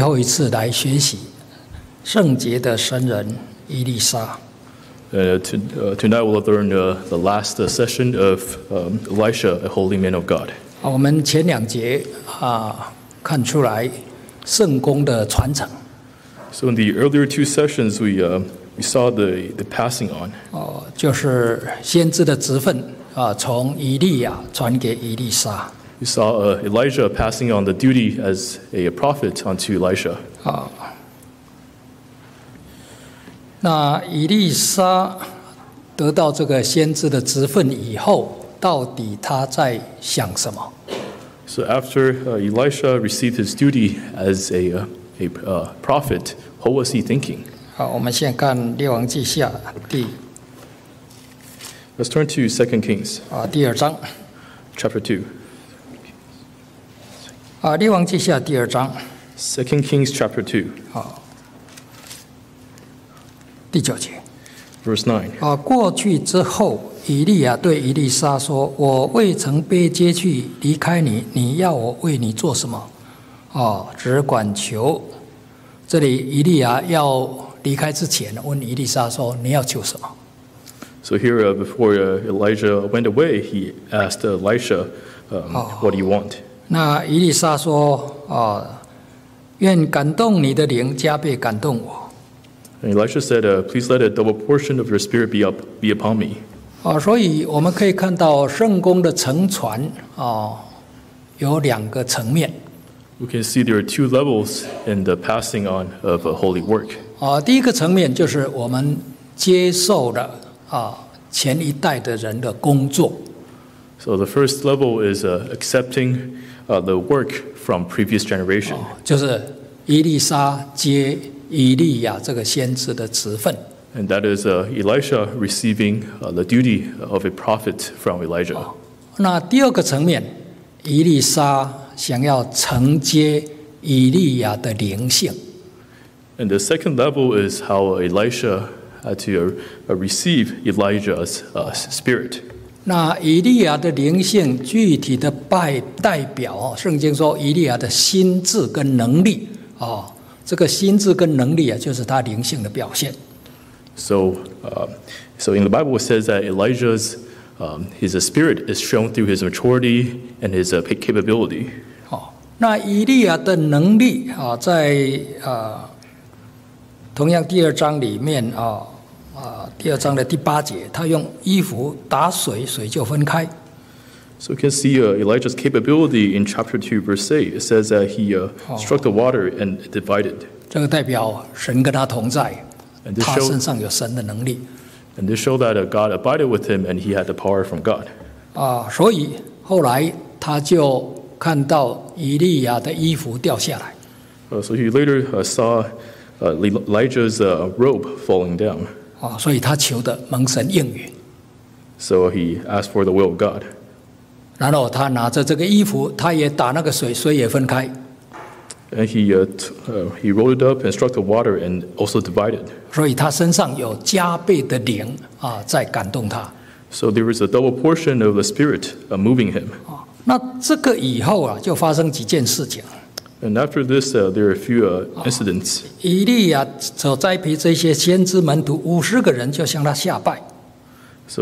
后一次来学习圣洁的神人以利沙。 Tonight we'll learn the last session of Elisha, a holy man of God. 我们前2节看出来圣工的传承。 So in the earlier 2 sessions, we saw the passing on. 就是先知的职分从以利亚传给以利沙。 We saw Elijah passing on the duty as a prophet onto Elisha. 那以利沙得到这个先知的职分以后，到底他在想什么？ So after Elisha received his duty as a prophet, what was he thinking? 好，我们现在看列王记下 Let's turn to 2 Kings, 第2章。 chapter 2. 列王记下第2章。 2 Kings, chapter 2, 第9节。 verse 9. 过去之后，以利亚对以利沙说：“我未曾被接去离开你，你要我为你做什么？”只管求。这里以利亚要离开之前，问以利沙说：“你要求什么？” So here, before Elijah went away, he asked Elisha, what do you want? 那以利沙说：“愿感动你的灵加倍感动我。” And Elisha said, please let a double portion of your spirit be upon me. 所以我们可以看到圣工的承传有2个层面。 We can see there are 2 levels in the passing on of a holy work. 第一个层面就是我们接受了前一代的人的工作。 So the first level is accepting the work from previous generation. 就是以利沙接以利亚这个先知的职分。 And that is Elisha receiving the duty of a prophet from Elijah. 那第2个层面，以利沙想要承接以利亚的灵性。 And the second level is how Elisha had to receive Elijah's spirit. 那以利亚的灵性具体的代表圣经说以利亚的心智跟能力这个心智跟能力就是他灵性的表现。 So in the Bible it says that Elijah's his spirit is shown through his maturity and his capability. 那以利亚的能力在同样第2章里面第2章的第8节，他用衣服打水，水就分开。 So you can see Elijah's capability in chapter 2, verse 8. It says that he struck the water and it divided. 这个代表神跟他同在， And this 他 showed, 身上有神的能力。 and this showed that God abided with him and he had the power from God. 所以后来他就看到以利亚的衣服掉下来。 So he later saw Elijah's robe falling down. 所以他求的蒙神应允。 So he asked for the will of God. 然后他拿着这个衣服，他也打那个水，水也分开。 And he rolled it up and struck the water and also divided. 所以他身上有加倍的灵在感动他。 So there was a double portion of the Spirit moving him. 那这个以后就发生几件事情。 And after this, there are a few incidents. 以利亚所栽培这些先知门徒50个人就向他下拜。 So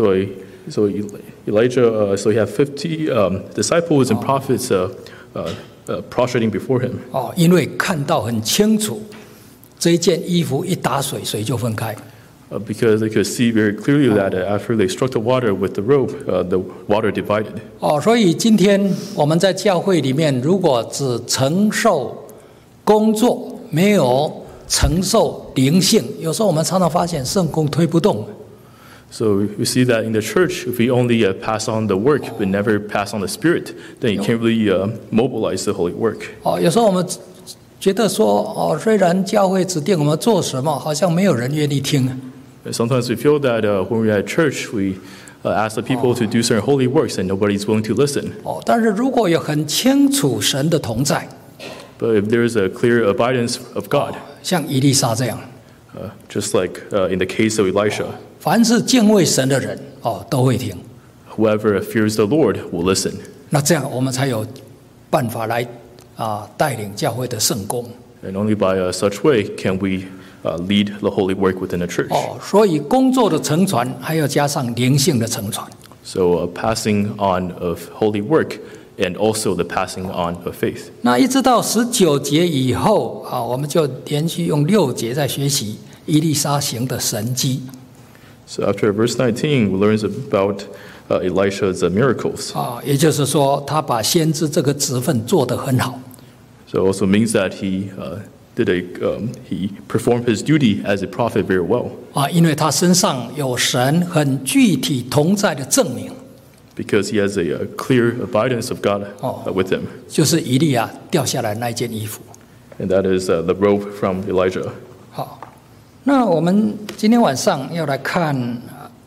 Elijah, so he had 50 disciples and prophets prostrating before him. 因为看到很清楚，这一件衣服一打水，水就分开。 Because they could see very clearly that after they struck the water with the rope, the water divided. 所以今天我们在教会里面，如果只承受工作，没有承受灵性，有时候我们常常发现圣工推不动。 So we see that in the church, if we only pass on the work but never pass on the Spirit, then you can't really mobilize the holy work. 有时候我们觉得说，虽然教会指定我们做什么，好像没有人愿意听。 Sometimes we feel that when we're at church, we ask the people to do certain holy works and nobody's willing to listen. 但是如果有很清楚神的同在， But if there's a clear abidance of God, 像以利沙这样， just like in the case of Elisha, 凡是敬畏神的人，都会听。 whoever fears the Lord will listen. 那这样我们才有办法来带领教会的圣工。 And only by such way can we lead the holy work within the church. 所以工作的承传还要加上灵性的承传。 So passing on of holy work and also the passing on of faith. 那一直到19节以后我们就连续用6节在学习以利沙行的神迹。 So after verse 19, we learn about Elisha's miracles. 也就是说，他把先知这个职分做得很好。 So it also means that he performed his duty as a prophet very well. 因为他身上有神很具体同在的证明。 Because he has a clear abidance of God with him. 就是以利亚掉下来那件衣服。 And that is the robe from Elijah. 好，那我们今天晚上要来看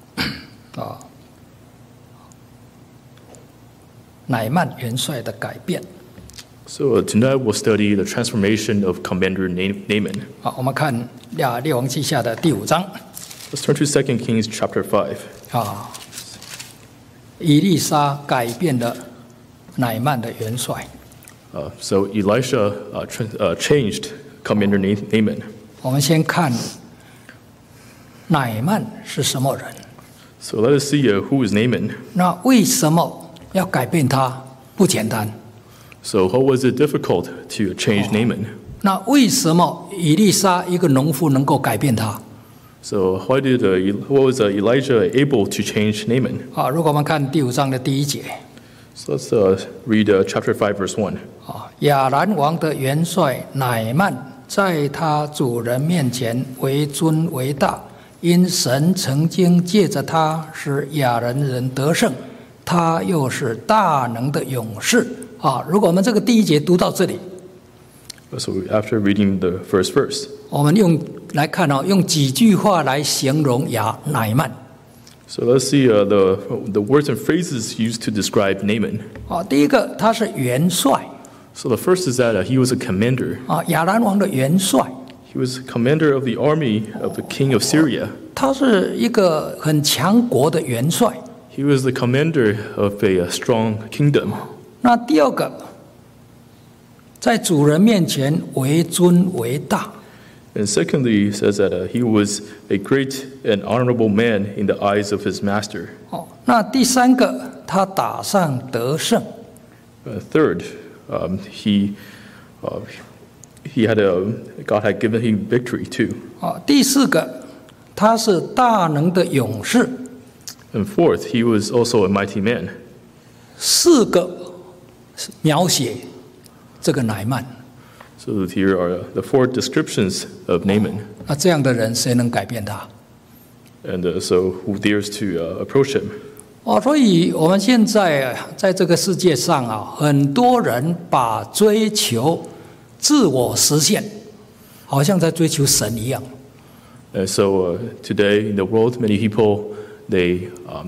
乃縵元帅的改变。 So tonight we'll study the transformation of Commander Naaman. 好，我们看列王记下的第5章。 Let's turn to 2 Kings chapter 5. 以利沙改变了乃縵的元帅。 So Elisha changed Commander Naaman. 我们先看乃縵是什么人。 So let us see who is Naaman. 那为什么要改变他？不简单。 So how was it difficult to change Naaman? 那为什么以利沙一个农夫能够改变他？ So what was Elijah able to change Naaman? 如果我们看第5章的第1节。 So let's read chapter 5, verse 1. 亚兰王的元帅乃縵在他主人面前为尊为大，因神曾经借着他使亚兰人得胜，他又是大能的勇士。如果我们这个第1节读到这里， So after reading the first verse, 我们来看用几句话来形容乃縵。 So let's see the words and phrases used to describe Naaman. 第一个，他是元帅。 So the first is that he was a commander. 亚兰王的元帅。 He was commander of the army of the king of Syria. 他是一个很强国的元帅。 He was the commander of a strong kingdom. 那第二个，在主人面前为尊为大。 And secondly, it says that he was a great and honorable man in the eyes of his master. 那第三个，他打仗得胜。 Third, God had given him victory too. 第四个，他是大能的勇士。 And fourth, he was also a mighty man. 4个描写这个乃縵。 So here are the 4 descriptions of Naaman. 那这样的人，谁能改变他？ And so who dares to approach him? 所以我们现在在这个世界上很多人把追求自我实现，好像在追求神一样。 And so today in the world, many people they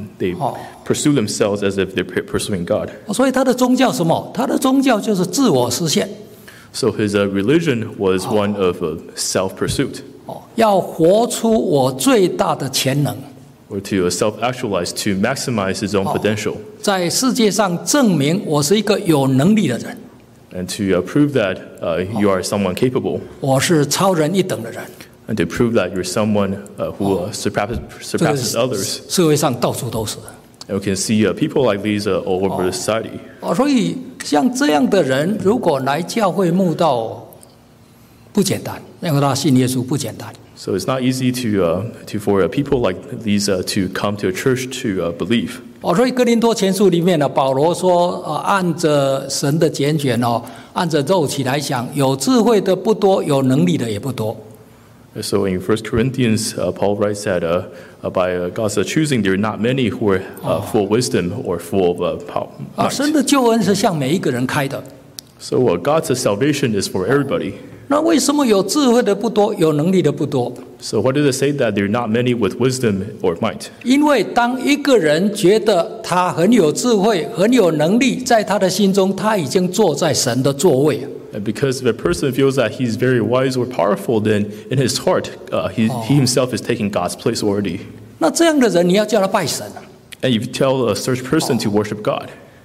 pursue themselves as if they're pursuing God. 所以他的宗教什么？他的宗教就是自我实现。 So his religion was one of self-pursuit. 要活出我最大的潜能。 Or to self-actualize, to maximize his own potential. 在世界上证明我是一个有能力的人。 And to prove that you are someone capable. 我是超人一等的人。 And to prove that you're someone who surpasses others. 社会上到处都是。 And we can see people like these all over the society. 所以像这样的人，如果来教会慕道，不简单，因为他信耶稣不简单。 So it's not easy for people like these to come to a church to believe. 所以哥林多前书里面呢，保罗说，按着神的拣选按着肉体来想，有智慧的不多，有能力的也不多。 So in 1 Corinthians, Paul writes that by God's choosing, there are not many who are full of wisdom or full of power. 神的救恩是向每一个人开的。 So God's salvation is for everybody. 那为什么有智慧的不多，有能力的不多？ So why does it say that there are not many with wisdom or might? 因为当一个人觉得他很有智慧、很有能力，在他的心中，他已经坐在神的座位。 And because if a person feels that he's very wise or powerful, then in his heart, he himself is taking God's place already. 那这样的人，你要叫他拜神。 And you tell such person to worship God.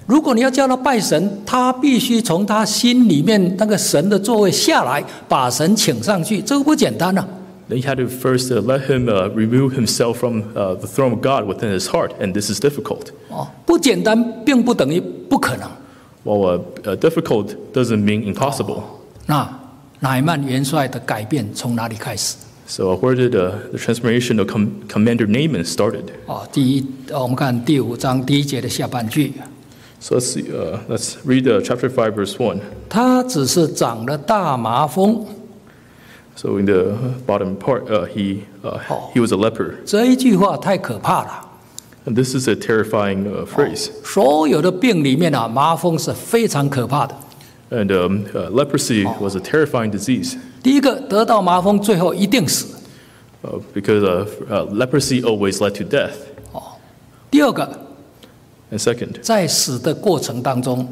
如果你要叫他拜神，他必须从他心里面那个神的座位下来，把神请上去，这个不简单啊。 Then you had to first let him remove himself from the throne of God within his heart, and this is difficult. 不简单并不等于不可能。 While difficult doesn't mean impossible. 那乃縵元帅的改变从哪里开始？ So where did the transformation of Commander Naaman started? 我们看第5章第1节的下半句。 So let's read chapter 5, verse 1. 他只是长了大麻风。 So in the bottom part, he was a leper. 这一句话太可怕了。 And this is a terrifying phrase. 所有的病里面麻风是非常可怕的。 And leprosy was a terrifying disease. 第一个得到麻风，最后一定死。 Because leprosy always led to death. 第二个， And second, 在死的过程当中，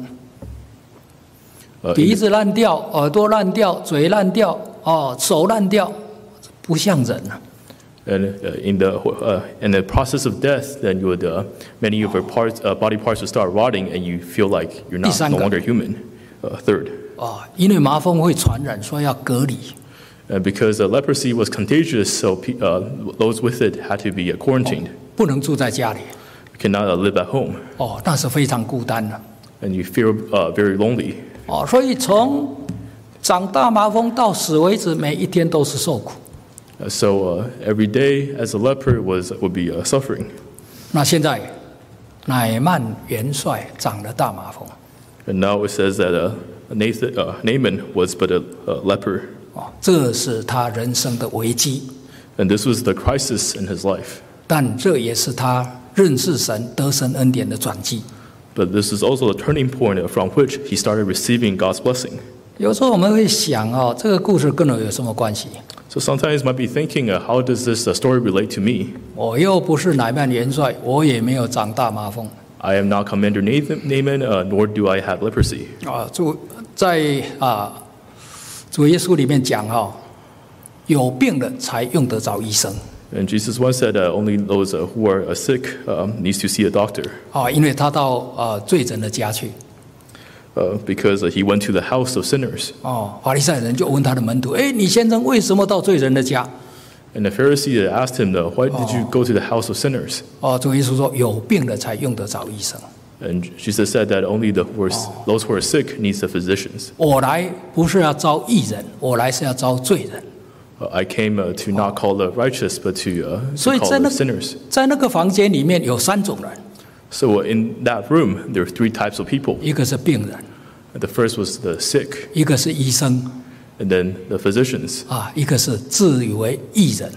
鼻子烂掉，耳朵烂掉，嘴烂掉，手烂掉，不像人啊。 and in the process of death, then you would many of your body parts would start rotting, and you feel like you're no longer human. Third, 因为麻风会传染，所以要隔离。 because leprosy was contagious, so those with it had to be quarantined. 不能住在家里。 You cannot live at home. 那是非常孤单的。 And you feel very lonely. 所以从长大麻风到死为止，每一天都是受苦。 So every day as a leper would be suffering. 那现在乃縵元帅长了大麻风。 And now it says that Naaman was but a leper. 这是他人生的危机。 And this was the crisis in his life. 但这也是他认识神、得神恩典的转机。 But this is also the turning point from which he started receiving God's blessing. 有时候我们会想这个故事跟我有什么关系？ So sometimes you might be thinking, how does this story relate to me? 我又不是乃縵元帅，我也没有长大麻风。 I am not Commander Naaman, nor do I have leprosy. 在主耶稣里面讲有病的才用得着医生。 And Jesus once said only those who are sick needs to see a doctor. 因为他到罪人的家去。 Because he went to the house of sinners. 法利赛人就问他的门徒：你先生为什么到罪人的家？ And the Pharisee asked him, why did you go to the house of sinners? 主耶稣说：有病的才用得着医生。 And Jesus said that only those who are sick needs the physicians. 我来不是要招义人，我来是要招罪人。 I came to not call the righteous, but to 所以 call the sinners. 在那个房间里面有3种人， So in that room, there were 3 types of people. 一个是病人， The first was the sick, 一个是医生， and then the physicians, 一个是自以为义人。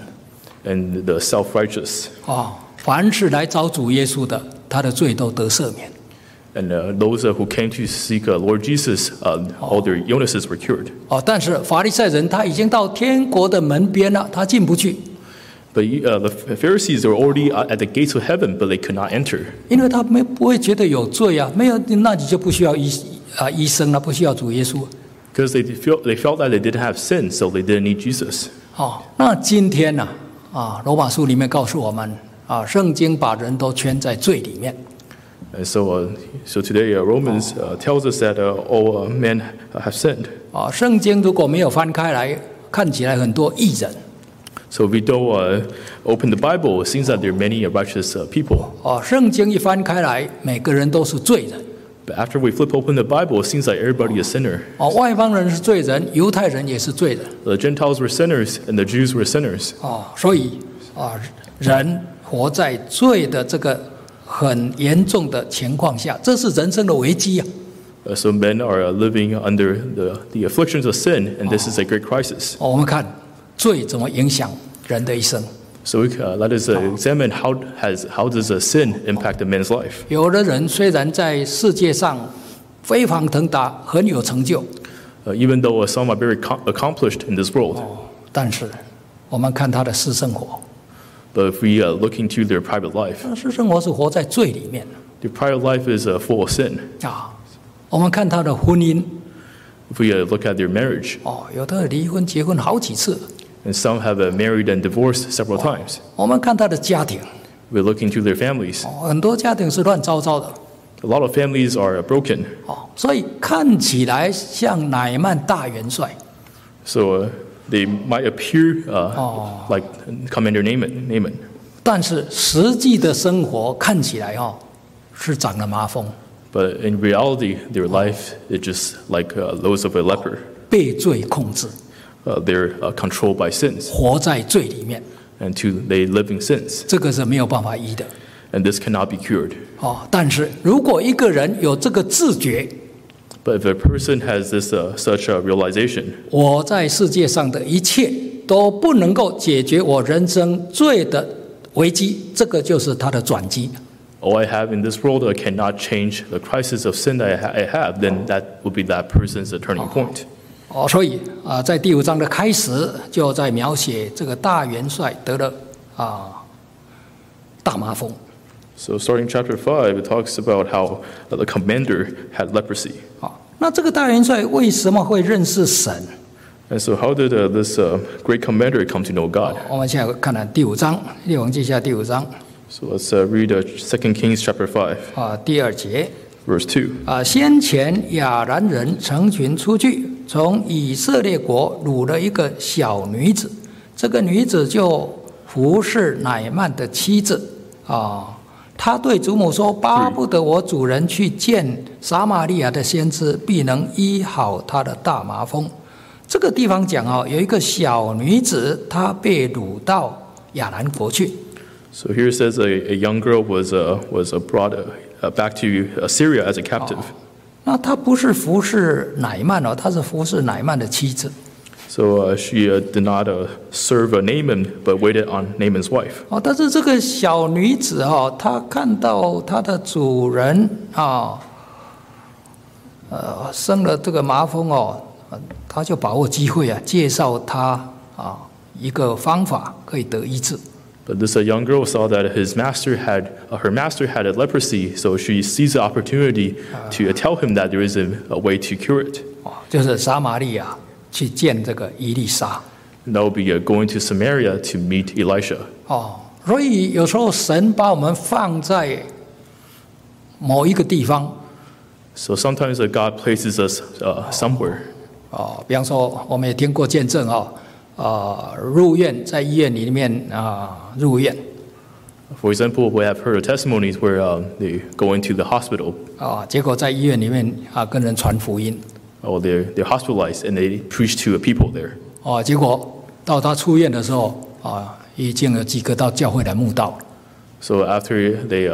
and the self-righteous. 凡是来找主耶稣的，他的罪都得赦免。 And those who came to seek Lord Jesus, all their illnesses were cured. 但是法利赛人他已经到天国的门边了，他进不去。 But the Pharisees were already at the gates of heaven, but they could not enter. 因为他们不会觉得有罪啊，没有，那你就不需要医生了，不需要主耶稣。 Because they felt that they didn't have sin, so they didn't need Jesus. 那今天呢？罗马书里面告诉我们，圣经把人都圈在罪里面。 And so today Romans tells us that all men have sinned. 圣经如果没有翻开来，看起来很多义人。 So if we don't open the Bible, it seems that there are many righteous people. 圣经一翻开来，每个人都是罪人。 But after we flip open the Bible, it seems like everybody is a sinner. 外邦人是罪人，犹太人也是罪人。 The Gentiles were sinners, and the Jews were sinners. 所以人活在罪的这个很严重的情况下，这是人生的危机啊。 So men are living under the afflictions of sin, and this is a great crisis. 我们看罪怎么影响人的一生。 So let us examine how does a sin impact a man's life. 有的人虽然在世界上飞黄腾达，很有成就， Even though some are very accomplished in this world. 但是我们看他的私生活， But if we look into their private life, 私生活是活在罪里面 their private life is full of sin. 我们看他的婚姻， If we look at their marriage, 有的离婚结婚好几次。 and some have married and divorced several times. 我们看他的家庭， We look into their families. 很多家庭是乱糟糟的。 A lot of families are broken. 所以看起来像乃曼大元帅。 So they might appear like Commander Naaman. 但是实际的生活看起来是长了麻风。 But in reality, their life is just like those of a leper. 被罪控制。 They're controlled by sins. 活在罪里面。 And they live in sins. 这个是没有办法医的。 And this cannot be cured. 但是如果一个人有这个自觉， But if a person has this such a realization, 我在世界上的一切都不能够解决我人生罪的危机，这个就是他的转机。 All I have in this world cannot change the crisis of sin that I have, then that will be that person's turning point. 所以在第5章的开始就在描写这个大元帅得了大麻风。 So starting chapter 5, it talks about how the commander had leprosy. 那这个大元帅为什么会认识神？ And so how did this great commander come to know God? 我们现在看了第5章，列王记下第5章。 So let's read 2 Kings chapter 5. 第2节。 Verse 2. 先前亚兰人成群出去，从以色列国掳了一个小女子，这个女子就服侍乃曼的妻子他对祖母说：“巴不得我主人去见撒玛利亚的先知，必能医好他的大麻风。”这个地方讲有一个小女子，她被掳到亚兰国去。 So here it says a young girl was brought back to Syria as a captive. 那她不是服侍乃曼她是服侍乃曼的妻子。 So she did not serve Naaman, but waited on Naaman's wife. 但是这个小女子她看到她的主人生了这个麻风她就把握机会介绍她一个方法可以得医治。 But this young girl saw that her master had a leprosy, so she seized the opportunity to tell him that there is a way to cure it. 就是撒玛利亚去见这个以利沙。 And that will be going to Samaria to meet Elisha. 所以有时候神把我们放在某一个地方。 So sometimes God places us somewhere. 比方说，我们也听过见证入院在医院里面入院。 For example, we have heard testimonies where they go into the hospital. 结果在医院里面跟人传福音。 They're hospitalized and they preach to people there. 结果到他出院的时候已经有几个到教会来慕道。 So after they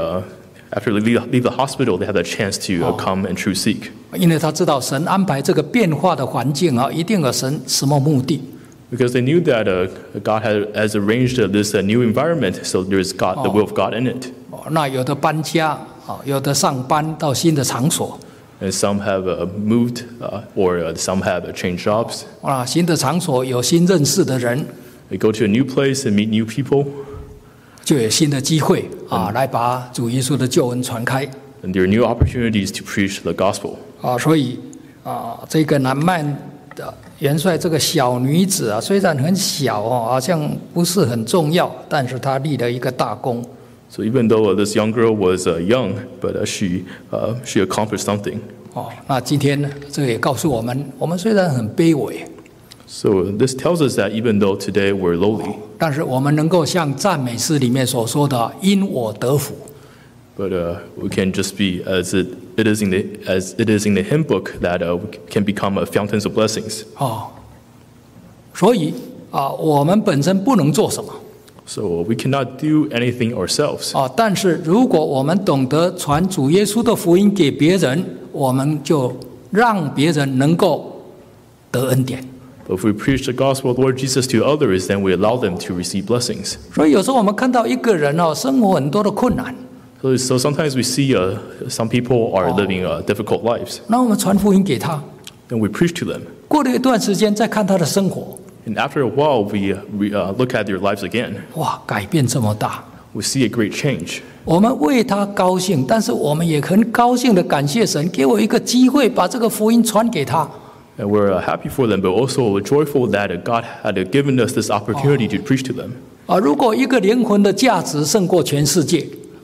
leave the hospital, they have the chance to come and true seek. 因为他知道神安排这个变化的环境一定有神什么目的。 Because they knew that God has arranged this new environment, so there's the will of God in it. 那有的搬家有的上班到新的场所。 And some have moved, or some have changed jobs. 新的场所有新认识的人。 They go to a new place and meet new people. 就有新的机会来把主耶稣的救恩传开。 And there are new opportunities to preach the gospel. 所以这个乃曼的元帅这个小女子虽然很小好像不是很重要，但是她立了一个大功。 So even though this young girl was young, but she accomplished something. 那今天这个也告诉我们，我们虽然很卑微。 So this tells us that even though today we're lowly, 但是我们能够像赞美诗里面所说的，因我得福。 But we can just be as it is in the hymn book that we can become fountains of blessings. 所以我们本身不能做什么。 So we cannot do anything ourselves. 但是如果我们懂得传主耶稣的福音给别人，我们就让别人能够得恩典。 But if we preach the gospel of Lord Jesus to others, then we allow them to receive blessings. 所以有时候我们看到一个人生活很多的困难。 So sometimes we see some people are living difficult lives. 那我们传福音给他。 Then we preach to them. 过了一段时间再看他的生活。 And after a while, we look at their lives again. 哇，改变这么大。 We see a great change. 我们为他高兴，但是我们也很高兴的感谢神，给我一个机会把这个福音传给他。 And we're happy for them, but also joyful that God had given us this opportunity to preach to them. 如果一个灵魂的价值胜过全世界，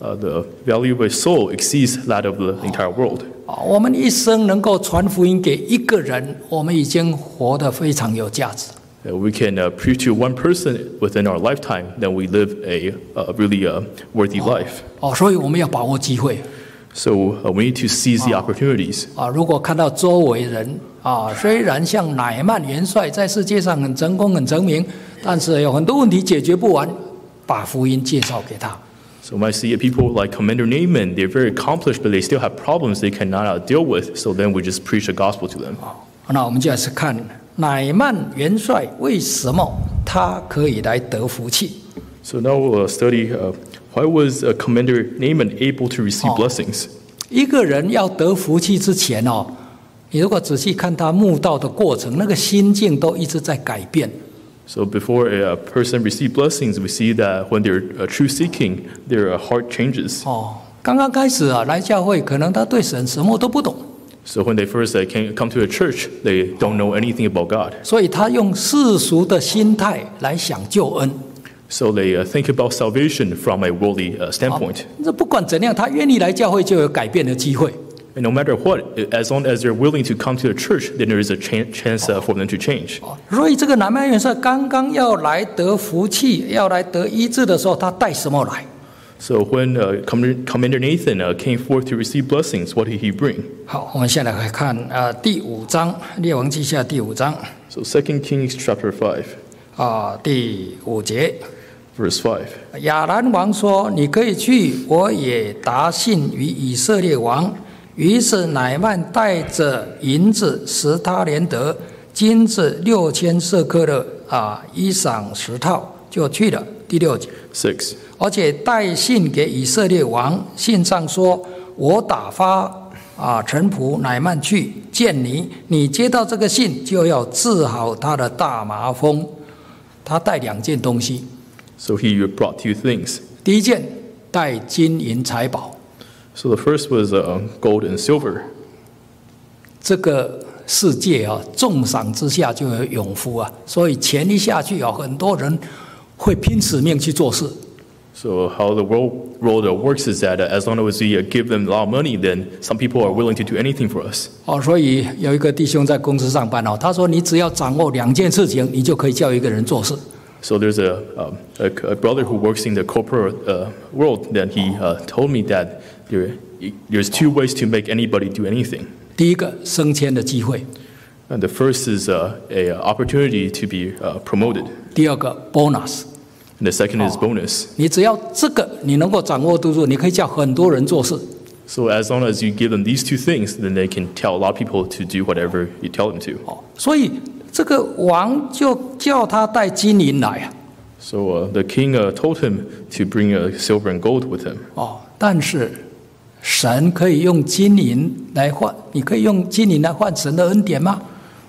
the value of a soul exceeds that of the entire world. 我们一生能够传福音给一个人，我们已经活得非常有价值。 We can preach to one person within our lifetime, then we live a really worthy life. 所以我们要把握机会。 So we need to seize the opportunities. 如果看到周围人虽然像乃曼元帅在世界上很成功、很成名，但是有很多问题解决不完，把福音介绍给他。 So when I see people like Commander Naaman, they're very accomplished, but they still have problems they cannot deal with. So then we just preach the gospel to them. 那我们就来看乃曼元帅为什么他可以来得福气。 So now we'll study why was Commander Naaman able to receive blessings. 一个人要得福气之前你如果仔细看他慕道的过程，那个心境都一直在改变。 So before a person receives blessings, we see that when they're truth seeking, their heart changes. 刚刚开始来教会，可能他对神什么都不懂。 So when they first come to a church, they don't know anything about God. 所以他用世俗的心态来想救恩。 So they think about salvation from a worldly standpoint. 不管怎样，他愿意来教会，就有改变的机会。 And no matter what, as long as they're willing to come to the church, then there is a chance for them to change. 所以这个乃曼元帅刚刚要来得福气，要来得医治的时候，他带什么来？ So when Commander Nathan came forth to receive blessings, what did he bring? 好，我们现在来看第5章列王记下第5章。 So 2 Kings chapter 5. 第5节。 Verse 5. 亚兰王说：“你可以去，我也答信于以色列王。”于是乃曼带着银子10他连得，金子6000舍客勒衣裳10套，就去了。第6节。 6. 而且带信给以色列王，信上说：“我打发臣仆乃曼去见你，你接到这个信，就要治好他的大麻风。”他带2件东西。 So he brought 2 things. 第一件带金银财宝。 So the first was gold and silver. 这个世界重赏之下就有永福所以钱一下去很多人会拼死命去做事。 So how the world works is that as long as we give them a lot of money, then some people are willing to do anything for us. 所以有一个弟兄在公司上班他说：“你只要掌握2件事情，你就可以叫一个人做事。” So there's a brother who works in the corporate world. Then he told me that there's 2 ways to make anybody do anything. 第一个，升迁的机会。 And the first is a opportunity to be promoted. 第二个 bonus。 And the second is bonus. 你只要这个你能够掌握得住，你可以叫很多人做事。 So as long as you give them these 2 things, then they can tell a lot of people to do whatever you tell them to. 所以这个王就叫他带金银来 So the king told him to bring silver and gold with him. 但是神可以用金银来换，你可以用金银来换神的恩典吗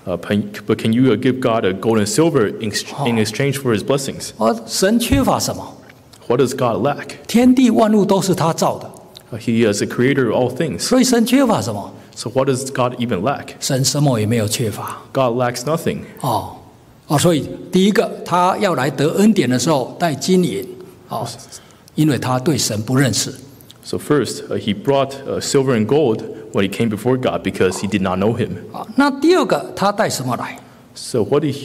？But can you give God a gold and silver in exchange for His blessings? 神缺乏什么？ What does God lack? 天地万物都是他造的。 He is the creator of all things. 所以神缺乏什么？ So what does God even lack? 神什么也没有缺乏。 God lacks nothing. 所以第一个他要来得恩典的时候带金银因为他对神不认识。 So first, he brought silver and gold when he came before God because he did not know Him. 那第二个他带什么来？ So what did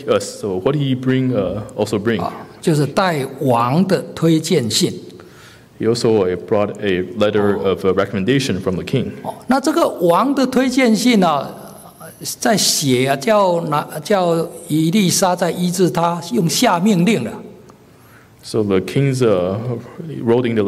he bring? Also bring? 就是带王的推荐信。 He also brought a letter of recommendation from the king. 那这个王的推荐信在写叫以利沙在医治他，用下命令了。 So the kings wrote in the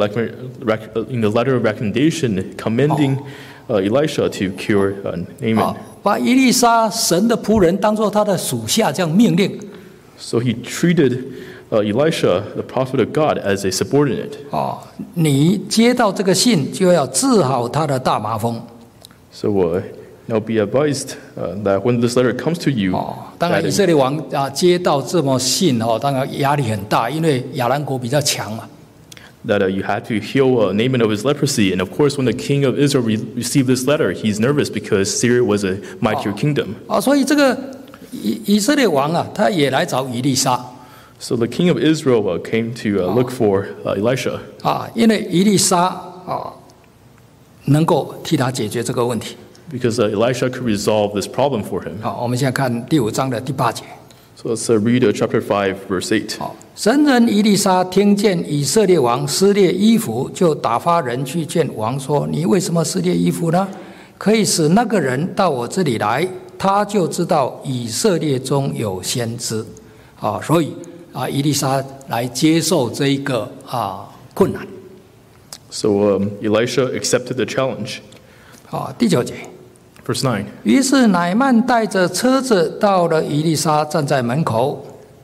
letter of recommendation commending Elisha to cure Naaman. 把以利沙神的仆人当作他的属下，这样命令。 So he treated Elisha, the prophet of God, as a subordinate. 你接到这个信，就要治好他的大麻风。 So now be advised that when this letter comes to you, 当然以色列王接到这么信当然压力很大，因为亚兰国比较强嘛。 That you had to heal Naaman of his leprosy, and of course, when the king of Israel received this letter, he's nervous because Syria was a mightier kingdom. 所以这个以色列王他也来找以利沙。 So the king of Israel came to look for Elisha. 因为以利沙能够替他解决这个问题。 Because Elisha could resolve this problem for him. 好，我们现在看第5章的第8节。 So let's read chapter 5, verse 8. 好，神人以利沙听见以色列王撕裂衣服，就打发人去见王说：“你为什么撕裂衣服呢？可以使那个人到我这里来，他就知道以色列中有先知。”所以以利沙来接受这一个困难。 So Elisha accepted the challenge. 好，第9节。 Verse 9. 于是乃曼带着车子到了以利沙，站在门口。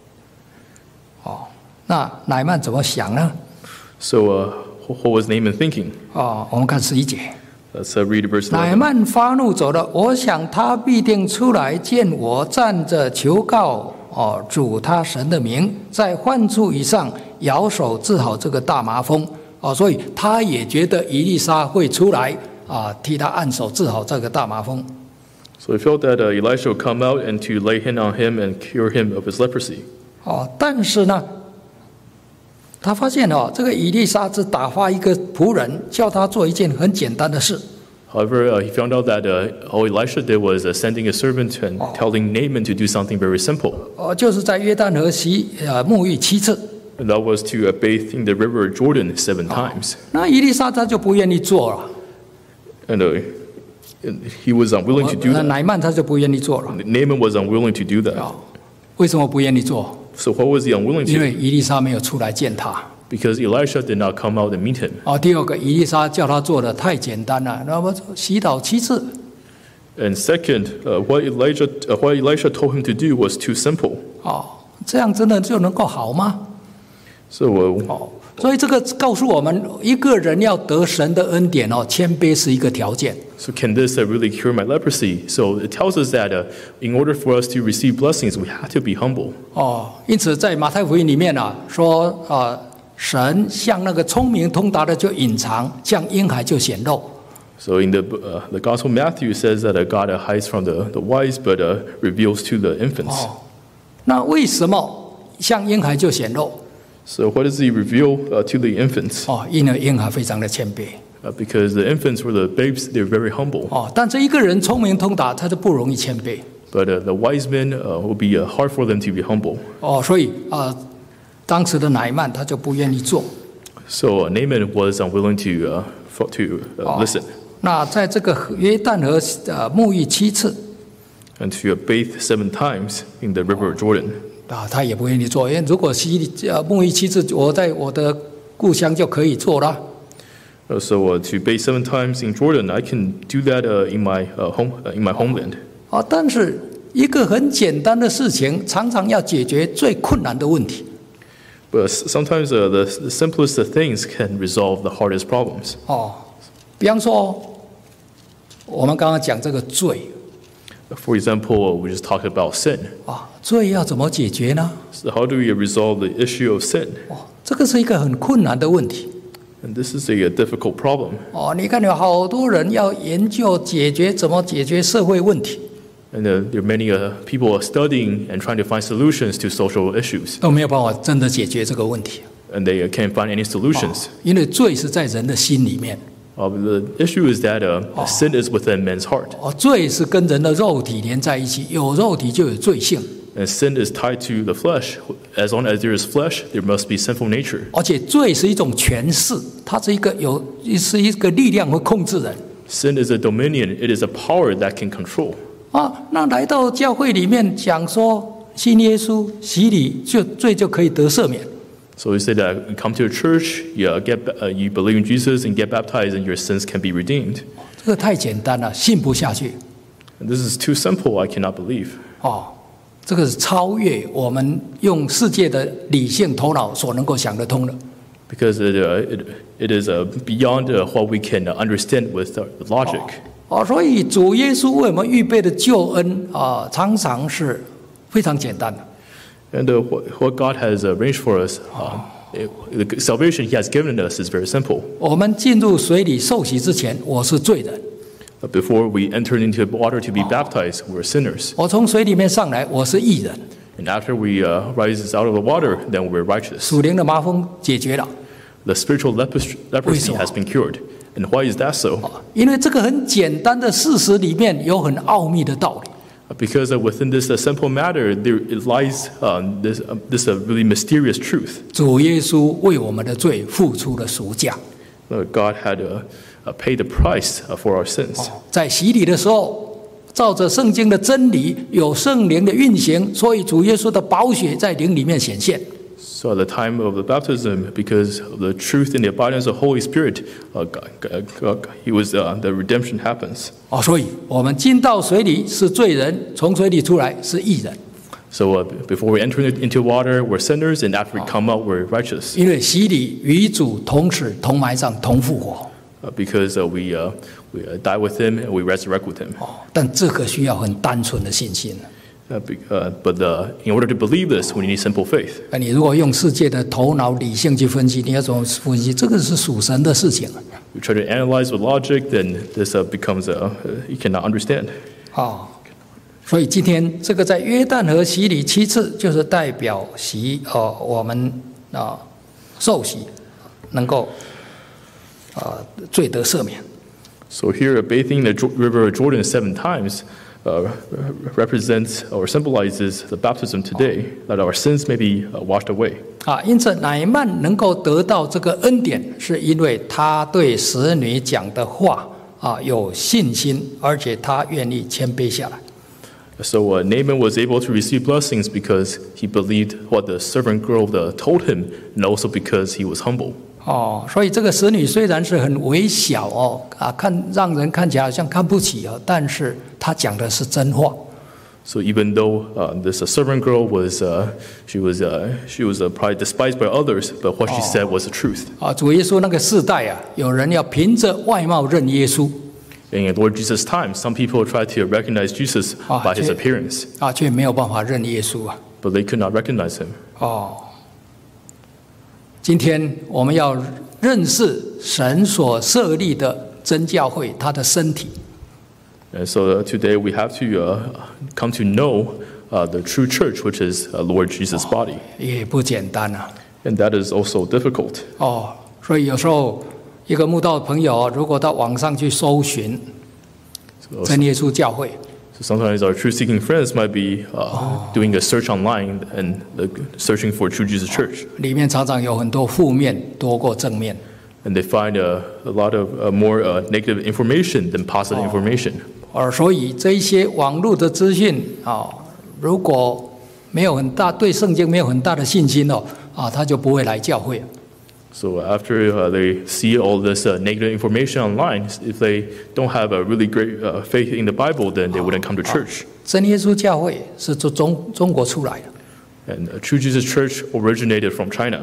那乃曼怎么想呢？ So what was Naaman thinking? 我们看11节。 Let's read verse 11. 乃曼发怒走了，我想他必定出来见我，站着求告主他神的名，在患处以上摇手治好这个大麻风。所以他也觉得以利沙会出来替他按手治好这个大麻风。 So he felt that Elisha would come out and to lay hand on him and cure him of his leprosy. 但是呢，他发现这个以利沙只打发一个仆人，叫他做一件很简单的事。 However, he found out that all Elisha did was sending a servant and telling Naaman to do something very simple. 就是在约旦河沐浴7次。 And that was to bathe in the river Jordan 7 times. 那以利沙他就不愿意做了。 And he was unwilling to do that. 乃曼他就不愿意做了。 Naaman was unwilling to do that. 为什么不愿意做？ So what was he unwilling to? 因为以利沙没有出来见他。 Because Elisha did not come out and meet him. 第二个，以利沙叫他做的太简单了，那么洗澡7次。 And second, what Elisha told him to do was too simple. 这样真的就能够好吗？ So 所以这个告诉我们，一个人要得神的恩典谦卑是一个条件。 So can this really cure my leprosy? So it tells us that in order for us to receive blessings, we have to be humble. 因此在马太福音里面说神像那个聪明通达的就隐藏，像婴孩就显露。 So in the Gospel of Matthew says that God hides from the wise, but reveals to the infants. 那为什么像婴孩就显露？ So what does he reveal to the infants? 因为婴孩非常的谦卑。 Because the infants were the babes, they're very humble. 但这一个人聪明通达，他就不容易谦卑。 But the wise men will be hard for them to be humble. 所以当时的乃曼他就不愿意做。 So Naaman was unwilling to listen. 那在这个约旦河沐浴7次。 And to bathe 7 times in the river Jordan. 他也不愿意做，因为如果沐浴7次，我在我的故乡就可以做了。 So to bathe 7 times in Jordan, I can do that in my homeland. 但是一个很简单的事情，常常要解决最困难的问题。 But sometimes the simplest things can resolve the hardest problems. 比方说，我们刚刚讲这个罪。 For example, we just talked about sin. 罪要怎么解决呢？ So how do we resolve the issue of sin? 这个是一个很困难的问题。 And this is a difficult problem. 你看有好多人要研究解决怎么解决社会问题。 And there are many people studying and trying to find solutions to social issues. 都没有办法真的解决这个问题。 And they can't find any solutions. 因为罪是在人的心里面。 The issue is that sin is within man's heart. 罪是跟人的肉体连在一起，有肉体就有罪性。 And sin is tied to the flesh. As long as there is flesh, there must be sinful nature. 而且罪是一种权势，它是一个力量会控制人。 Sin is a dominion. It is a power that can control. 那来到教会里面讲说信耶稣洗礼，罪就可以得赦免。 So we say that you come to a church, you believe in Jesus and get baptized, and your sins can be redeemed. 这个太简单了，信不下去。 And this is too simple. I cannot believe. 这个是超越我们用世界的理性头脑所能够想得通的。 Because it is beyond what we can understand with logic. 所以主耶稣为我们预备的救恩常常是非常简单的。 And what God has arranged for us, the salvation He has given us is very simple. 我们进入水里受洗之前，我是罪人。 Before we entered into the water to be baptized, we're sinners. 我从水里面上来，我是义人。 And after we rise out of the water, then we're righteous. 属灵的麻风解决了。 The spiritual leprosy has been cured. And why is that so? 因为这个很简单的事实里面有很奥秘的道理。 Because within this simple matter, there lies this really mysterious truth. 主耶稣为我们的罪付出了赎价。 God had paid the price for our sins. 在洗礼的时候，照着圣经的真理，有圣灵的运行，所以主耶稣的宝血在灵里面显现。 So at the time of the baptism, because of the truth and the abidance of the Holy Spirit, the redemption happens. 所以我们进到水里是罪人，从水里出来是义人。 So before we enter into water, we're sinners, and after we come out, we're righteous. 因为洗礼与主同死、同埋葬、同复活。 Because we die with Him and we resurrect with Him. 但这个需要很单纯的信心。 But in order to believe this, we need simple faith. 你如果用世界的头脑理性去分析，你要怎么分析？这个是属神的事情。 You try to analyze with logic, then this becomes you cannot understand. 所以今天这个在约旦河洗礼7次，就是代表我们受洗能够罪得赦免。 So here, bathing the river of Jordan 7 times represents or symbolizes the baptism today, that our sins may be washed away. 因此乃縵能够得到这个恩典，是因为他对使女讲的话有信心，而且他愿意谦卑下来。 So Naaman was able to receive blessings because he believed what the servant girl told him, and also because he was humble. 所以这个使女虽然是很微小让人看起来好像看不起但是她讲的是真话。 So even though this servant girl was probably despised by others, but what she said was the truth. 主耶稣那个世代有人要凭着外貌认耶稣。 In Lord Jesus' time, some people tried to recognize Jesus by his appearance. 却没有办法认耶稣 But they could not recognize him. 今天我们要认识神所设立的真教会，他的身体。 And so today we have to come to know the true church, which is Lord Jesus' body. 也不简单 And that is also difficult. 所以有时候一个慕道的朋友如果到网上去搜寻真耶稣教会。 So sometimes our truth-seeking friends might be doing a search online and searching for True Jesus Church. 里面常常有很多负面多过正面。 And they find a lot of more negative information than positive information. 所以这一些网络的资讯如果没有很大对圣经没有很大的信心他就不会来教会。 So after they see all this negative information online, if they don't have a really great faith in the Bible, then they wouldn't come to church. 真耶稣教会是从中国出来的。 And True Jesus Church originated from China.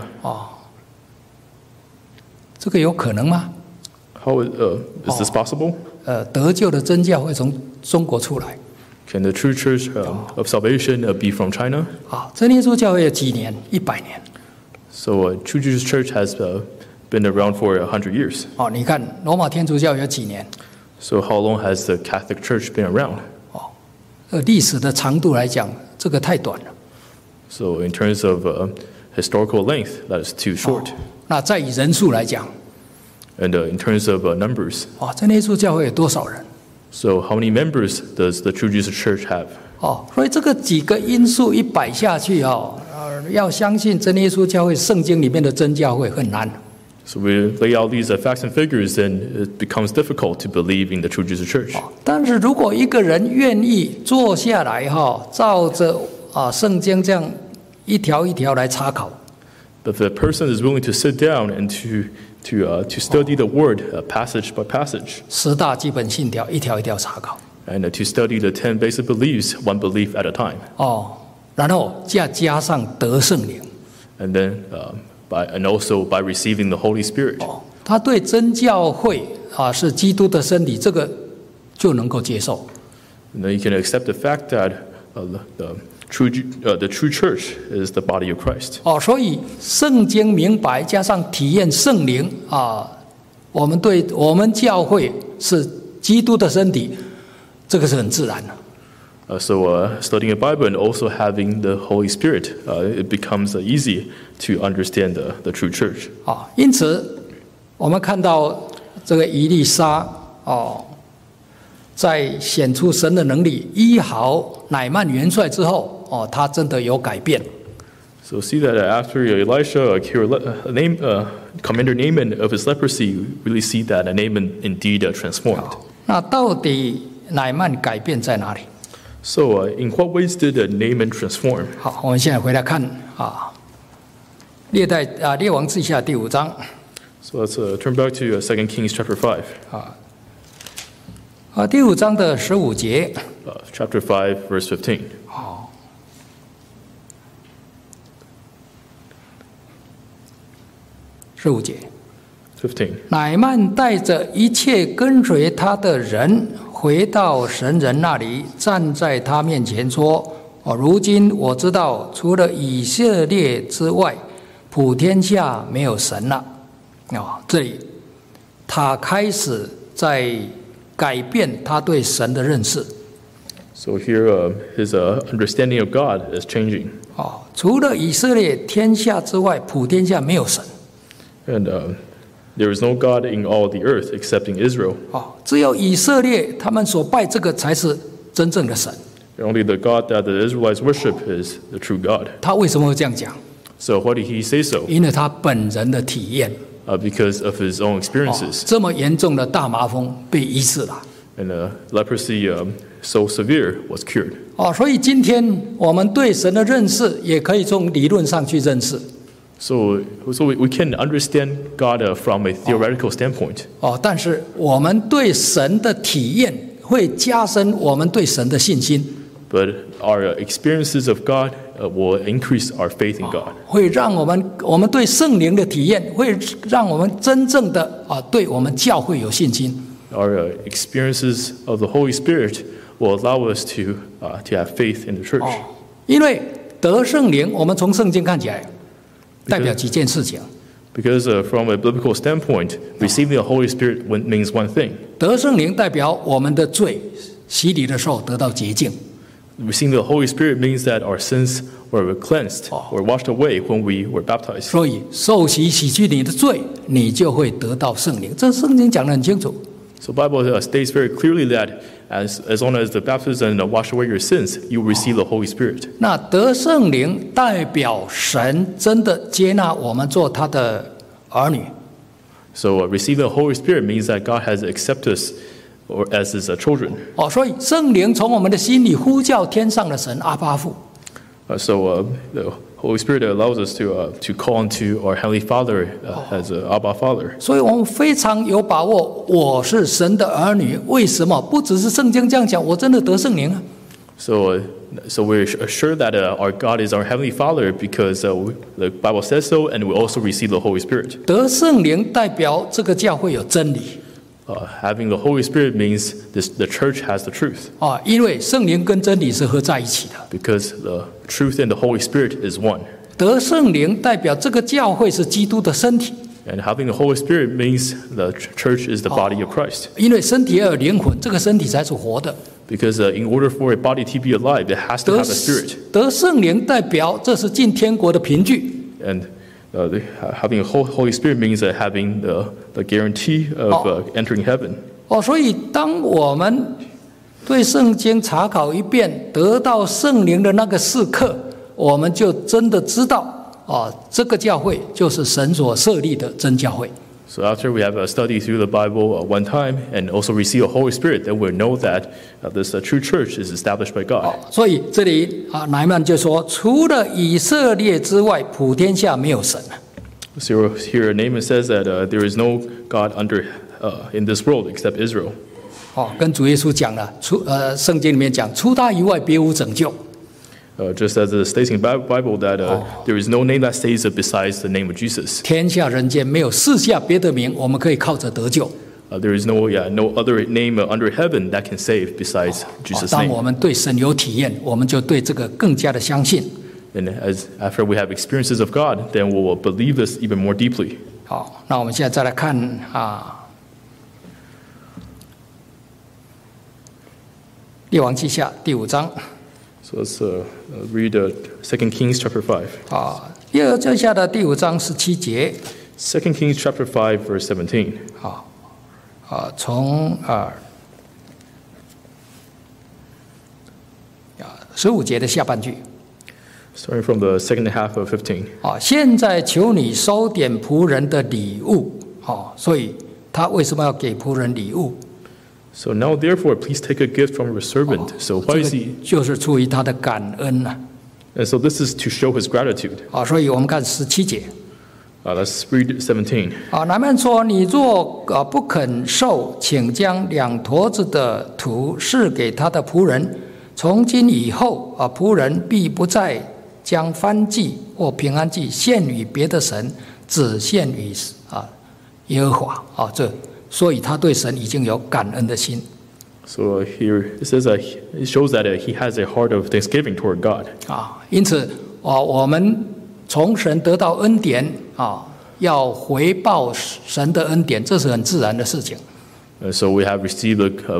这个有可能吗？ How is this possible? 得救的真教会从中国出来。 Can the true church of salvation be from China? 真耶稣教会有几年？100年。 So True Jesus Church has been around for 100 years. 你看罗马天主教有几年？ So how long has the Catholic Church been around? 历史的长度来讲，这个太短了。 So in terms of historical length, that is too short. 那再以人数来讲 And in terms of numbers, 真耶稣教会有多少人？ so how many members does the True Jesus Church have? 所以这个几个因素一摆下去要相信真耶稣教会圣经里面的真教会很难。 So we lay out these facts and figures, and it becomes difficult to believe in the True Jesus Church. 但是如果一个人愿意坐下来照着圣经这样一条一条来查考 But if a person is willing to sit down and to study the word passage by passage, 10大基本信条一条一条查考 and to study the 10 basic beliefs, one belief at a time, 然后再加上得圣灵 and then and also by receiving the Holy Spirit, 他对真教会是基督的身体，这个就能够接受。 and then you can accept the fact that the true church is the body of Christ. 所以圣经明白加上体验圣灵我们教会是基督的身体，这个是很自然的。 So studying the Bible and also having the Holy Spirit, it becomes easy to understand the true church. 因此我们看到这个以利沙在显出神的能力，医好乃曼元帅之后，他真的有改变。 So see that after Elisha cured Commander Naaman of his leprosy, you really see that Naaman indeed transformed. 那到底乃曼改变在哪里？ So in what ways did Naaman transform? 好，我们现在回来看列王记下第5章。 So let's turn back to 2 Kings chapter 5. 第5章的15节。 Chapter 5, verse 15. 15节。 15. 乃曼带着一切跟随他的人回到神人那里，站在他面前说：如今我知道，除了以色列之外，普天下没有神了。这里他开始在改变他对神的认识。 So here his understanding of God is changing. 除了以色列天下之外，普天下没有神。 And there is no God in all the earth excepting Israel. 只有以色列他们所拜这个才是真正的神。 Only the God that the Israelites worship is the true God. 他为什么会这样讲？ So why did he say so? 因为他本人的体验。 Because of his own experiences. 这么严重的大麻风被医治了。 And leprosy so severe was cured. 所以今天我们对神的认识也可以从理论上去认识。 So we can understand God from a theoretical standpoint. 但是我们对神的体验会加深我们对神的信心。 But our experiences of God will increase our faith in God. 会让我们对圣灵的体验，会让我们真正的对我们教会有信心。 Our experiences of the Holy Spirit will allow us to have faith in the church. 因为得圣灵，我们从圣经看起来，代表几件事情。 Because from a biblical standpoint, receiving the Holy Spirit means one thing. 得圣灵代表我们的罪洗礼的时候得到洁净。 Receiving the Holy Spirit means that our sins were cleansed or washed away when we were baptized. 所以受洗洗去你的罪，你就会得到圣灵。这圣经讲得很清楚。 So the Bible states very clearly that as long as the baptism wash away your sins, you will receive the Holy Spirit. 那得圣灵代表神真的接纳我们做他的儿女。 So receiving the Holy Spirit means that God has accepted us or as his children. 所以圣灵从我们的心里呼叫天上的神阿爸父。 So the Holy Spirit allows us to call unto our Heavenly Father as Abba Father. 所以我们非常有把握，我是神的儿女。为什么？不只是圣经这样讲，我真的得圣灵啊。 So we're assured that our God is our Heavenly Father because the Bible says so, and we also receive the Holy Spirit. 得圣灵代表这个教会有真理。 Having the Holy Spirit means the church has the truth. 因为圣灵跟真理是合在一起的。 Because the truth and the Holy Spirit is one. 得圣灵代表这个教会是基督的身体。 And having the Holy Spirit means the church is the body of Christ. 因为身体要有灵魂，这个身体才是活的。 Because in order for a body to be alive, it has to have a spirit. 得圣灵代表这是进天国的凭据。 And having a Holy Spirit means having the guarantee of entering heaven. 所以当我们对圣经查考一遍，得到圣灵的那个时刻，我们就真的知道，这个教会就是神所设立的真教会。 So after we have studied through the Bible one time and also receive the Holy Spirit, then we'll know that this true church is established by God. 所以这里乃曼就说，除了以色列之外，普天下没有神。 So here Naaman says that there is no God in this world except Israel. 跟主耶稣讲了，圣经里面讲，除他以外别无拯救。 Just as it states in the Bible that there is no name that saves besides the name of Jesus. 天下人间没有赐下别的名，我们可以靠着得救。 There is no other name under heaven that can save besides Jesus' 当 name. 我们对神有体验，我们就对这个更加的相信。 And after we have experiences of God, then we will believe this even more deeply. 好，那我们现在再来看列王记下第5章。 So let's read 2 Kings chapter 5. 列王记下的第5章17节。 2 Kings chapter 5 verse 17. 从15节的下半句。 Starting from the second half of 15. 现在求你收点仆人的礼物。所以他为什么要给仆人礼物？ So now, therefore, please take a gift from your servant. So why is he? 就是出于他的感恩啊。 And so this is to show his gratitude. 所以我们看17节。 Let's read 17. 乃縵说：“你若不肯受，请将2坨子的土赐给他的仆人。从今以后，仆人必不再将燔祭或平安祭献与别的神，只献与耶和华。所以他对神已经有感恩的心。 So here it says that it shows that he has a heart of thanksgiving toward God. 因此我们从神得到恩典要回报神的恩典，这是很自然的事情。 So we have received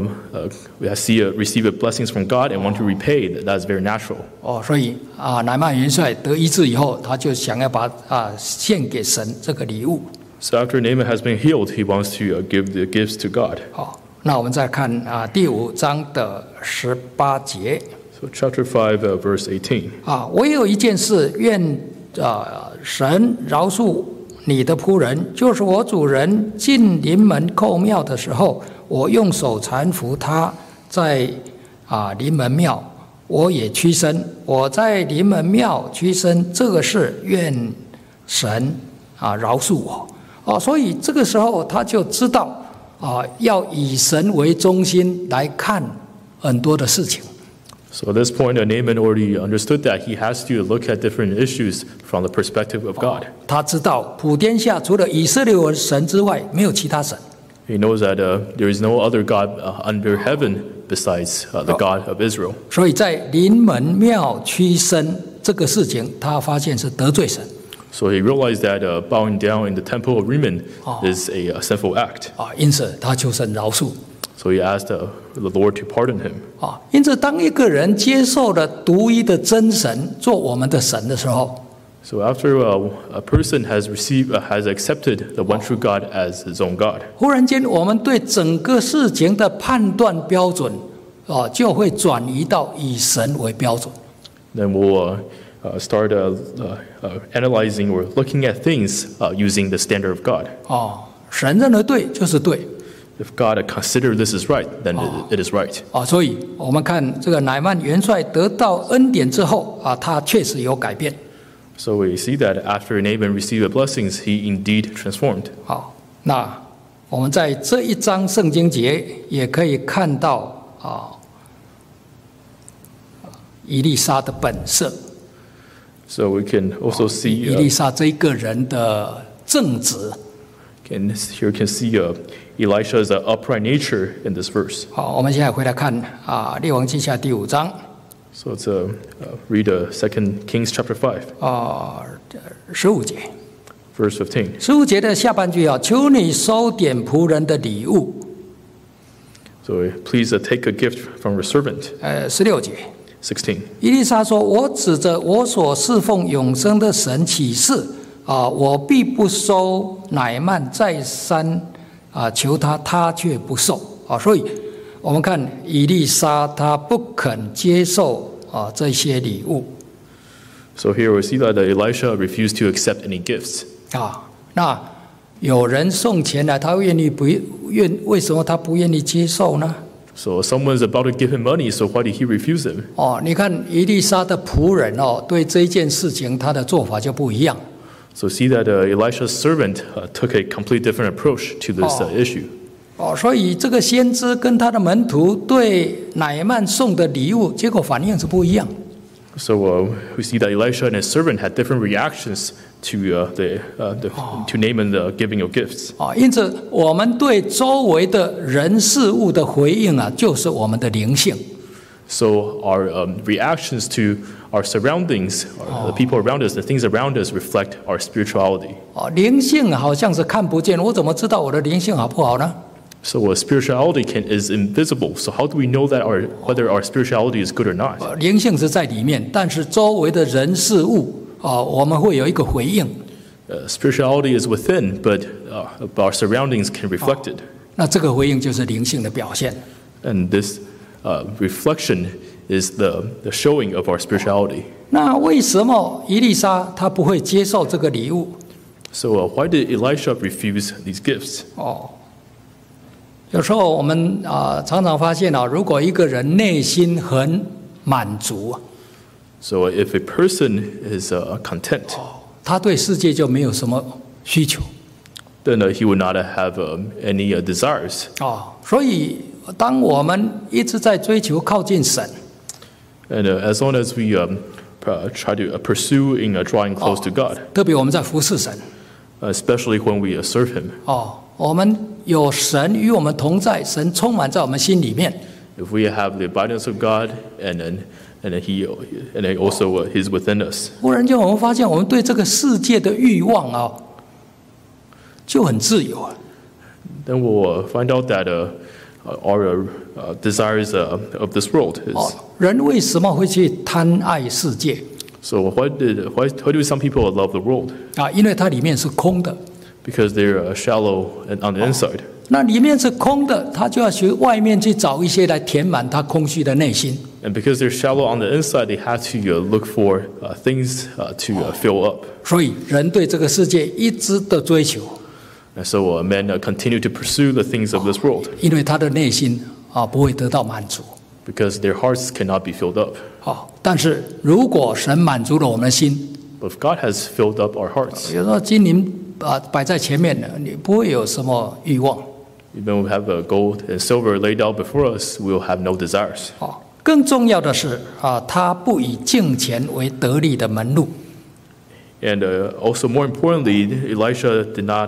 received blessings from God and want to repay. That's very natural. 所以乃縵元帅得医治以后，他就想要把献给神这个礼物。 So after Naaman has been healed, he wants to give the gifts to God. 那我们再看第5章的18节。 So chapter 5, verse 18. 我有一件事，愿神饶恕你的仆人，就是我主人进临门叩庙的时候，我用手搀扶他，在临门庙，我也屈身。我在临门庙屈身，这个事愿神饶恕我。所以这个时候他就知道要以神为中心来看很多的事情。 So at this point, Naaman already understood that he has to look at different issues from the perspective of God. 他知道普天下除了以色列为神之外，没有其他神。 He knows that there is no other God under heaven besides the God of Israel. 所以在临门庙屈身这个事情，他发现是得罪神。 So he realized that bowing down in the temple of Rimmon is a sinful act. 因此他求神饶恕。 So he asked the Lord to pardon him. 因此当一个人接受了独一的真神做我们的神的时候， So after a person has accepted the one true God as his own God, 忽然间我们对整个事情的判断标准就会转移到以神为标准。 then we'll start analyzing or looking at things using the standard of God. 神认为对就是对。 If God considers this is right, then it is right. 所以我们看这个乃縵元帅得到恩典之后他确实有改变。 So we see that after Naaman received the blessings, he indeed transformed. 那我们在这一章圣经节也可以看到以利沙的本色。 So we can also see 以利沙这一个人的正直。 here can see Elisha's upright nature in this verse. 我们现在回来看列王记下第5章。 So let's read 2 Kings chapter 5. 15节。 Verse 15. 15节的下半句求你收点仆人的礼物。 So please take a gift from your servant. 16节。 16. 以利沙说：“我指着我所侍奉永生的神起誓，我必不收乃縵，再三求他，他却不受。”所以我们看以利沙他不肯接受这些礼物。 So here we see that Elisha refused to accept any gifts. 那有人送钱来，他为什么他不愿意接受呢？ So someone's about to give him money, so why did he refuse him? 你看以利沙的仆人对这一件事情他的做法就不一样。 So see that Elisha's servant took a complete different approach to this issue. 所以这个先知跟他的门徒对乃縵送的礼物，结果反应是不一样。 So we see that Elisha and his servant had different reactions to Naaman giving of gifts. 因此我们对周围的人事物的回应就是我们的灵性。 So our reactions to our surroundings, the people around us, the things around us reflect our spirituality. 灵性好像是看不见，我怎么知道我的灵性好不好呢？ So spirituality is invisible. So how do we know that whether our spirituality is good or not? 灵性是在里面，但是周围的人事物我们会有一个回应。 Spirituality is within, but our surroundings can reflect it. 那这个回应就是灵性的表现。 And this reflection is the showing of our spirituality. 那为什么以利沙他不会接受这个礼物？ So why did Elisha refuse these gifts? 有时候我们常常发现如果一个人内心很满足， So if a person is content, 他对世界就没有什么需求。 then he would not have any desires. 所以当我们一直在追求靠近神， And as long as we try to pursue in drawing close to God, 特别我们在服侍神， especially when we serve Him, 我们有神与我们同在，神充满在我们心里面。 if we have the abundance of God, and then also He's within us, 忽然间我们发现，我们对这个世界的欲望就很自由。 then we'll find out that our desires of this world is. 人为什么会去贪爱世界？ So why do some people love the world? 因为它里面是空的。 Because they're shallow and on the inside. 那里面是空的，他就要去外面去找一些来填满他空虚的内心。 And because they're shallow on the inside, they have to look for things to fill up. 所以人对这个世界一直的追求， And so men continue to pursue the things of this world 因为他的内心不会得到满足。 because their hearts cannot be filled up. 但是如果神满足了我们的心， But if God has filled up our hearts, 比如说金银摆在前面的，你不会有什么欲望。 even we have gold and silver laid out before us, we will have no desires. 更重要的是他不以敬钱为得利的门路。 And also more importantly, Elisha did not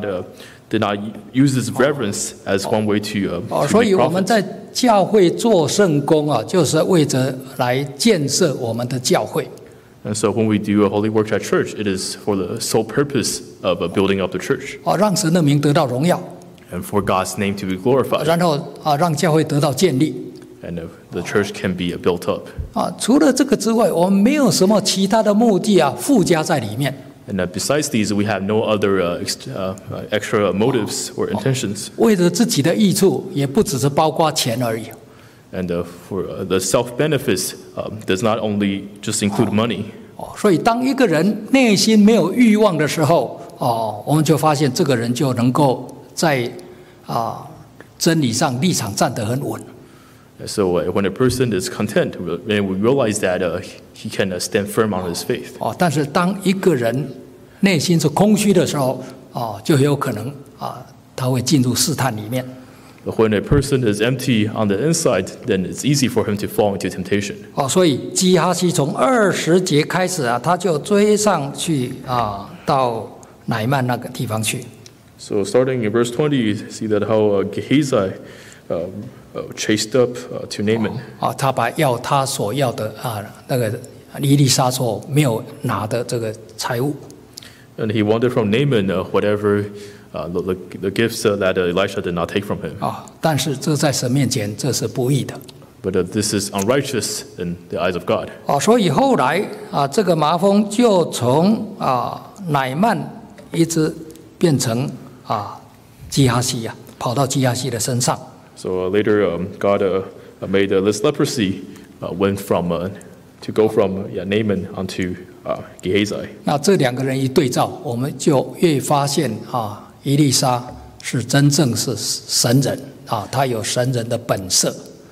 use his reverence as one way to 所 make 以我们 profit. 在教会做圣工就是为着来建设我们的教会。 And so when we do a holy work at church, it is for the sole purpose of building up the church 让神的名得到荣耀， and for God's name to be glorified, 然后让教会得到建立。 and the church can be built up. 除了这个之外，我们没有什么其他的目的附加在里面。 And besides these, we have no other extra motives or intentions. 为了自己的益处，也不只是包括钱而已。 And for the self-benefits does not only just include money. 所以当一个人内心没有欲望的时候，我们就发现这个人就能够在真理上立场站得很稳。 So when a person is content, then we realize that he can stand firm on his faith. 但是当一个人内心是空虚的时候，就有可能他会进入试探里面。 But when a person is empty on the inside, then it's easy for him to fall into temptation. 所以基哈西从20节开始他就追上去到乃曼那个地方去。 So starting in verse 20, you see that how Gehazi chased up to Naaman. 他把他所要的那个以利沙所没有拿的这个财物。 And he wanted from Naaman whatever the gifts that Elisha did not take from him. 但是这在神面前这是不义的。 But this is unrighteous in the eyes of God. 所以后来这个麻风就从乃曼一直变成基哈西跑到基哈西的身上。 So later, God made this leprosy went from to go from Naaman onto Gehazi. 那这两个人一对照，我们就越发现以利沙是真正是神人他有神人的本色。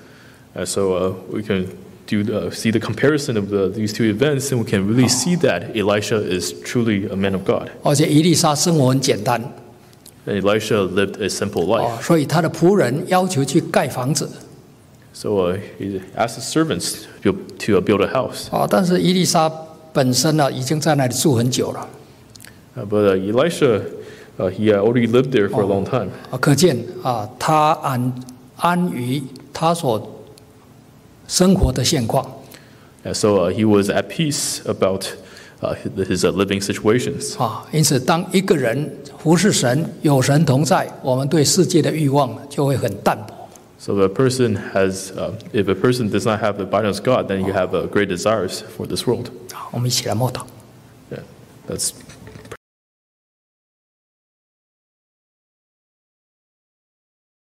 So we can see the comparison of these two events, and we can really see that Elisha is truly a man of God. 而且以利沙生活很简单， And Elisha lived a simple life. 所以他的仆人要求去盖房子。 So he asked his servants to build a house. 但是以利沙本身已经在那里住很久了。 But Elisha, he already lived there for a long time. 可见他安于他所生活的现况。 And so he was at peace about his living situations. 因此，当一个人服侍神，有神同在，我们对世界的欲望就会很淡薄。 So if a person does not have the abundance of God, then you have great desires for this world. 我们一起来默祷。 Yeah, let's